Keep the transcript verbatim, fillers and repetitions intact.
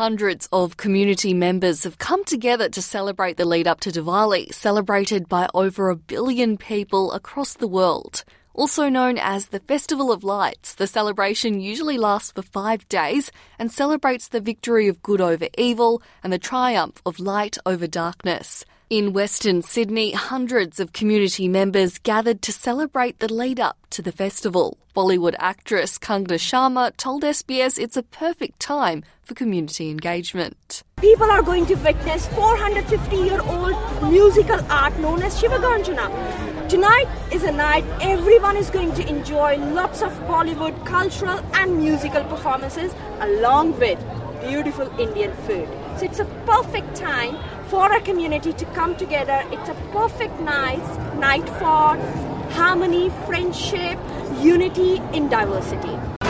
Hundreds of community members have come together to celebrate the lead up to Diwali, celebrated by over a billion people across the world. Also known as the Festival of Lights, the celebration usually lasts for five days and celebrates the victory of good over evil and the triumph of light over darkness. In Western Sydney, hundreds of community members gathered to celebrate the lead-up to the festival. Bollywood actress Kangana Sharma told S B S it's a perfect time for community engagement. People are going to witness four hundred fifty year old musical art known as Shivaganjana. Tonight is a night everyone is going to enjoy lots of Bollywood cultural and musical performances along with beautiful Indian food. So it's a perfect time for a community to come together. It's a perfect night, night for harmony, friendship, unity in diversity.